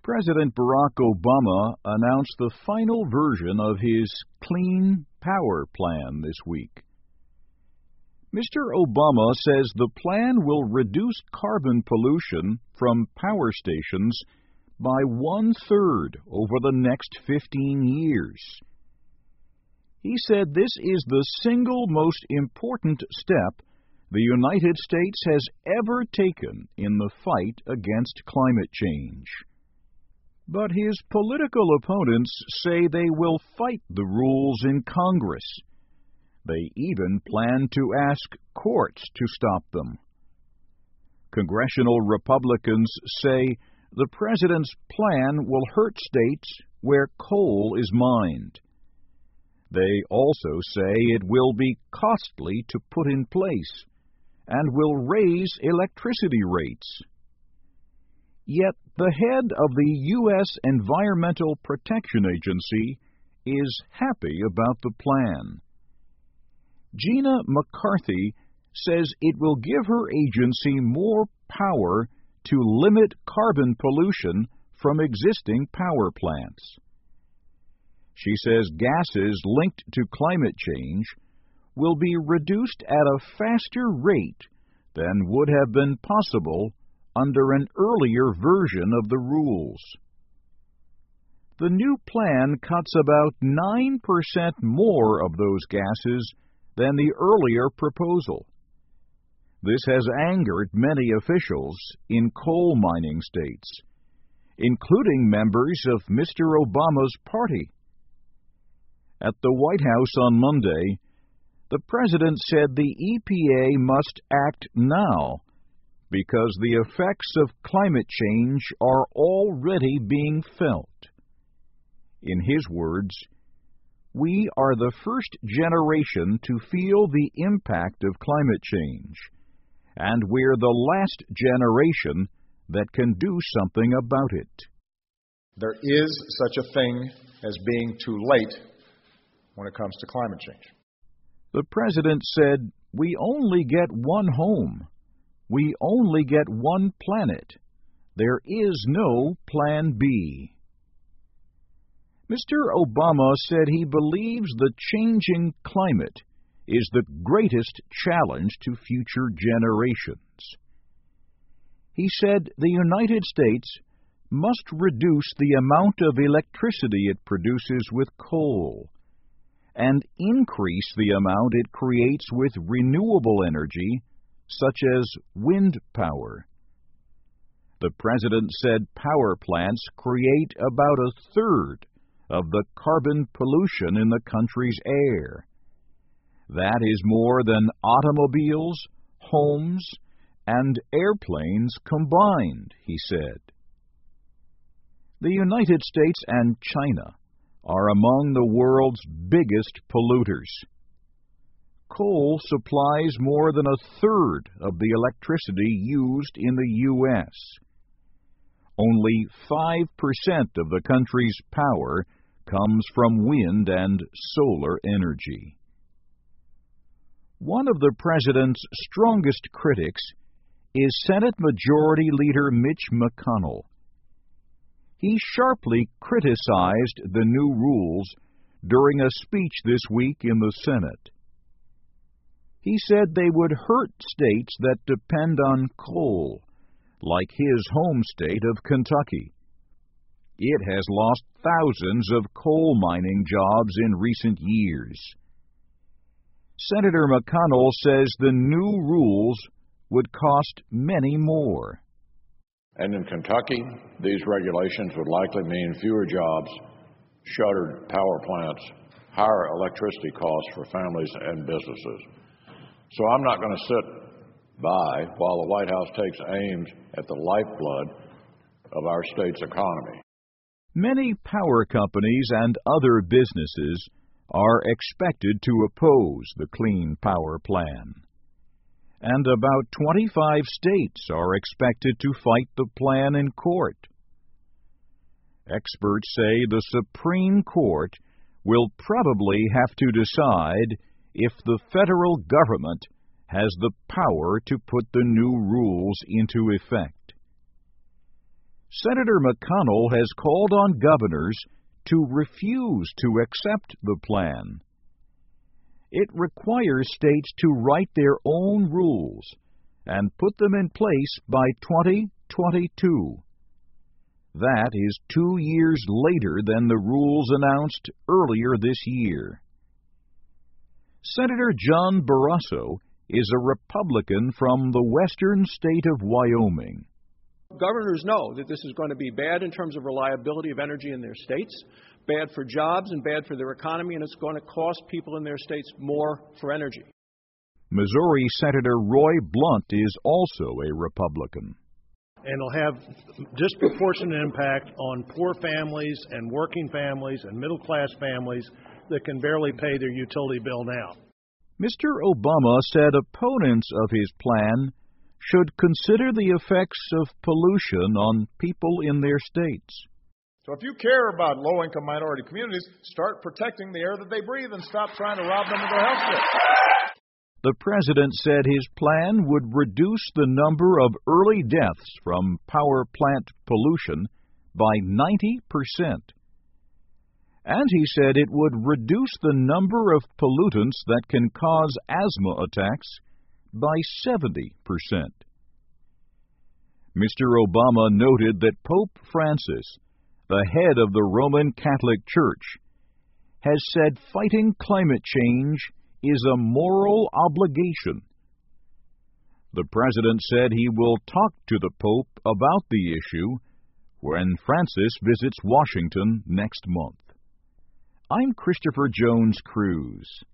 President Barack Obama announced the final version of his Clean Power Plan this week. Mr. Obama says the plan will reduce carbon pollution from power stations by 1/3 over the next 15 years. He said this is the single most important step the United States has ever taken in the fight against climate change. But his political opponents say they will fight the rules in Congress. They even plan to ask courts to stop them. Congressional Republicans say the president's plan will hurt states where coal is mined. They also say it will be costly to put in place and will raise electricity rates. Yet the head of the U.S. Environmental Protection Agency is happy about the plan. Gina McCarthy says it will give her agency more power to limit carbon pollution from existing power plants. She says gases linked to climate change will be reduced at a faster rate than would have been possible under an earlier version of the rules. The new plan cuts about 9% more of those gases than the earlier proposal. This has angered many officials in coal mining states, including members of Mr. Obama's party. At the White House on Monday, the president said the EPA must act now because the effects of climate change are already being felt. In his words, "We are the first generation to feel the impact of climate change, and we're the last generation that can do something about it." There is such a thing as being too late when it comes to climate change. The president said, "We only get one home. We only get one planet. There is no Plan B." Mr. Obama said he believes the changing climate is the greatest challenge to future generations. He said the United States must reduce the amount of electricity it produces with coal and increase the amount it creates with renewable energy, such as wind power. The president said power plants create about 1/3 of the carbon pollution in the country's air. That is more than automobiles, homes, and airplanes combined, he said. The United States and China are among the world's biggest polluters. Coal supplies more than 1/3 of the electricity used in the U.S. Only 5% of the country's power comes from wind and solar energy. One of the president's strongest critics is Senate Majority Leader Mitch McConnell. He sharply criticized the new rules during a speech this week in the Senate. He said they would hurt states that depend on coal, like his home state of Kentucky. It has lost thousands of coal mining jobs in recent years. Senator McConnell says the new rules would cost many more. And in Kentucky, these regulations would likely mean fewer jobs, shuttered power plants, higher electricity costs for families and businesses. So I'm not going to sit by while the White House takes aim at the lifeblood of our state's economy. Many power companies and other businesses are expected to oppose the Clean Power Plan. And about 25 states are expected to fight the plan in court. Experts say the Supreme Court will probably have to decide if the federal government has the power to put the new rules into effect. Senator McConnell has called on governors to refuse to accept the plan. It requires states to write their own rules and put them in place by 2022. That is 2 years later than the rules announced earlier this year. Senator John Barrasso is a Republican from the western state of Wyoming. Governors know that this is going to be bad in terms of reliability of energy in their states, bad for jobs and bad for their economy, and it's going to cost people in their states more for energy. Missouri Senator Roy Blunt is also a Republican. And it'll have disproportionate impact on poor families and working families and middle-class families that can barely pay their utility bill now. Mr. Obama said opponents of his plan should consider the effects of pollution on people in their states. So if you care about low-income minority communities, start protecting the air that they breathe and stop trying to rob them of their health care. The president said his plan would reduce the number of early deaths from power plant pollution by 90%. And he said it would reduce the number of pollutants that can cause asthma attacks by 70%. Mr. Obama noted that Pope Francis, the head of the Roman Catholic Church, has said fighting climate change is a moral obligation. The president said he will talk to the Pope about the issue when Francis visits Washington next month. I'm Christopher Jones Cruz.